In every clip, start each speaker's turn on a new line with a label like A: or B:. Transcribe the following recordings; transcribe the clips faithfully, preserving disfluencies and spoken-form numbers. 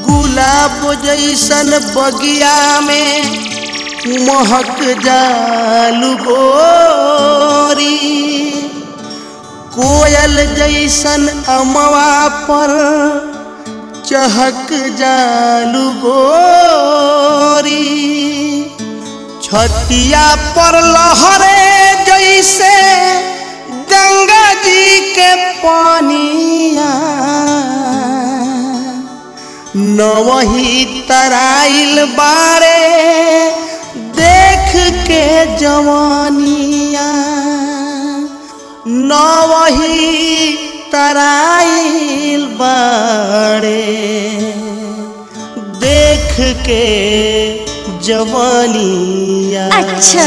A: गुलाब जैसन बगिया में महक जालू गोरी, कोयल जैसन अमवा पर चहक जालू गोरी, छतिया पर लहरे जैसे गंगा जी के पानिया, नवही तराइल बारे देख के जवानिया, नवही तराइल बारे देख के जवानिया।
B: अच्छा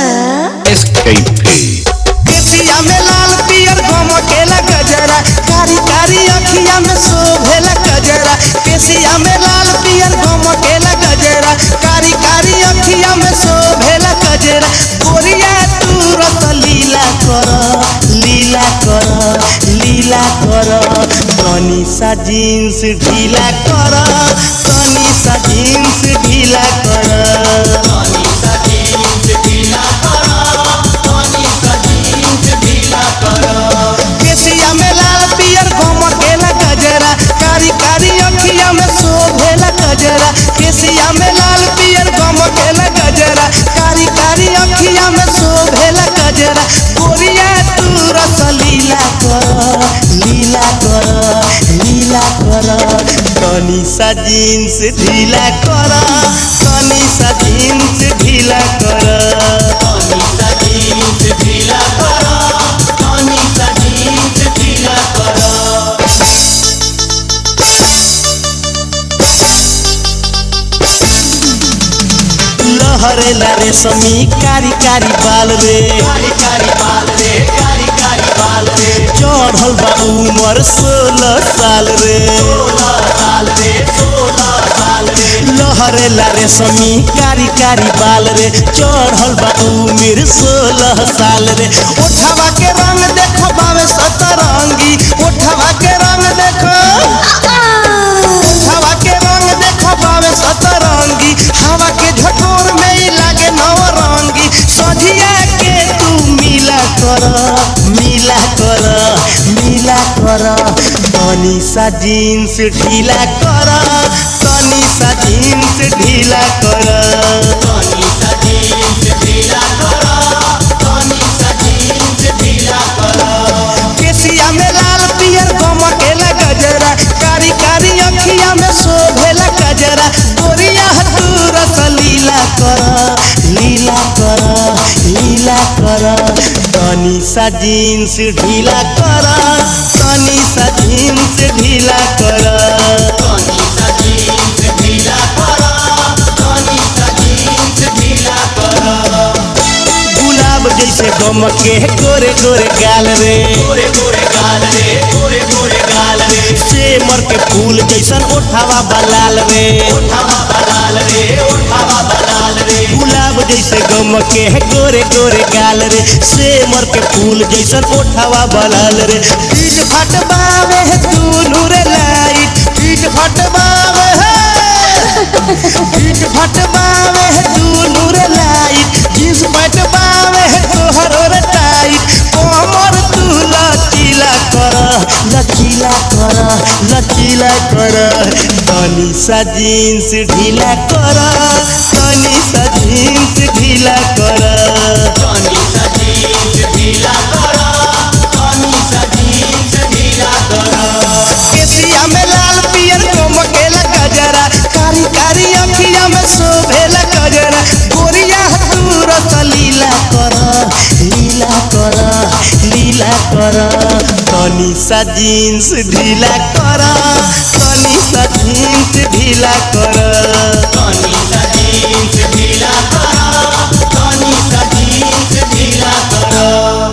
A: केसिया में लाल पियर गमकेला गजरा, कारी कारी अखिया में शोभेला गजरा, केसिया में लाल पियर गमकेला गजरा, कारी कारी अखिया में शोभेला गजरा। गोरिया तू रस लीला कर, लीला कर, लीला कर, तनी सा जींस ढीला कर, तनी सा जींस ढीला कर, तनी सा जींस ढीला कर, तनी सा जींस ढीला कर। केसिया में लाल पियर गमकेला गजरा, कारी कारी अखिया में शोभेला गजरा, केसिया में लाल पियर गमकेला गजरा, कारी कारी अखिया में शोभेला गजरा। गोरिया तू रस लीला कर, लीला कर, लीला कर, तनी सा जींस ढीला कर, तनी सा जींस ढीला कर, तनी सा जींस ढीला कर, तनी सा जींस ढीला कर। लहरेला रेशमी कारी कारी बाल रे, कारी कारी बाल रे, कारी कारी बाल रे, चढ़ल बा उमर सोलह साल रे, सोलह साल रे, सोलह साल रे। लहरेला रेशमी कारी कारी बाल रे, चढ़ल बा उमर सोलह साल रे। ओठवा के रंग देखो बावे सतरंगी, ओठवा के रंग देखो, ओठवा के रंग देखो बावे सतरंगी, हवा के झकोर में ही लागे नवरंगी। सझिया के तू मिला कर, मिला कर, मिला कर, तनी सा जींस ढीला कर, तनी सा जींस ढीला कर, तनी सा जींस ढीला कर, तनी सा जींस ढीला कर। केसिया में लाल पियर गमकेला गजरा, कारी कारी अखिया में शोभेला गजरा। गोरिया तू रस लीला कर, लीला कर, लीला कर, तनी सा जींस ढीला कर, तनी सा जींस ढीला कर, तनी सा जींस ढीला कर, तनी सा जींस ढीला कर। गुलाब जैसे गमके गोरे गोरे गाल रे, गोरे गोरे गाल रे, गोरे गोरे गाल रे, सेमर के फूल जैसन ओठावा बलाल रे, ओठावा बलाल रे, ओठावा बलाल रे। गुलाब जैसे गमके गोरे गोरे गाल रे, सेमर के फूल जैसन ओठावा बलाल रे। पीठ फट बावे है तू रे लाइट, पीठ फट बावे है, पीठ फट बावे है तू रे लाइट, जींस पैंट बावे है तोहरो रे टाइट। कमर तू लचीला कर, लचीला कर, लचीला कर, तनी सा जींस ढीला कर, तनी सा जींस ढीला कर, तनी सा जींस ढीला कर, तनी सा जींस ढीला कर। केसिया में लाल पियर गमकेला गजरा, कारी कारी अखिया में शोभेला गजरा। गोरिया तू रस लीला कर, लीला कर, लीला कर, तनी सा जींस ढीला कर, तनी सा जींस ढीला कर, तनी सा जींस ढीला कर, तनी सा जींस ढीला कर।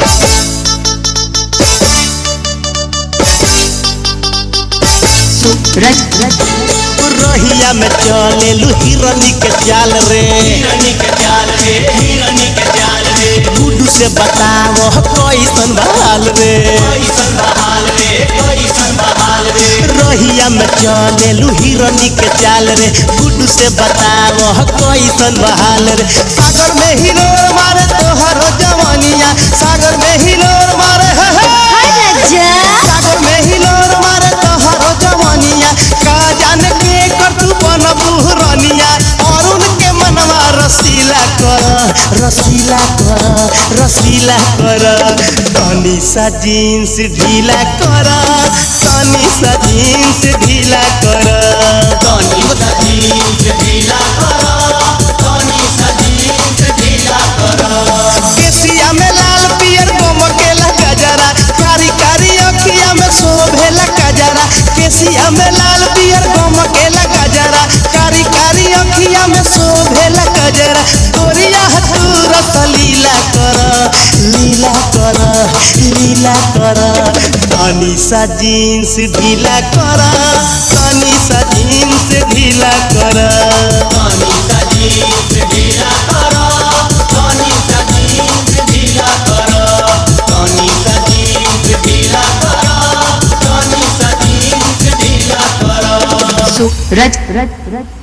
A: रहिया में चले लू हिरनी के चाल रे, हिरनी के चाल रे, हिरनी के चाल रे। गुड्डू से बताओ कैसन बहाल रे
B: कैसन बहाल रे कैसन बहाल रे
A: रहिया में चले लू हिरनी के चाल रे गुड्डू से बताओ कैसन बहाल रे सागर में हिलोर मारे तोहर जवानिया सागर में हिलोर मारे हे हे सागर में हिलोर मारे तोहर जवानिया का जाने के कर तू बनबू रनिया और उनके मनवा रसीला कर रसीला कर रसीला कर तनी सा जींस ढीला कर तनी सा जींस ढीला कर
B: तनी सा जींस ढीला कर तनी सा जींस ढीला कर
A: केसिया में लाल पियर गमकेला गजरा कारी कारी अखिया में शोभेला गजरा केसिया में लाल पियर गमकेला गजरा कारी कारी अखिया में शोभेला गजरा गोरिया तू रस लीला कर लीला कर लीला कर तनी सा जींस ढीला कर तनी सा जींस ढीला कर
B: तनी सा जींस ढीला कर तनी सा जींस ढीला कर तनी सा जींस ढीला कर तनी सा जींस ढीला कर
C: सूरज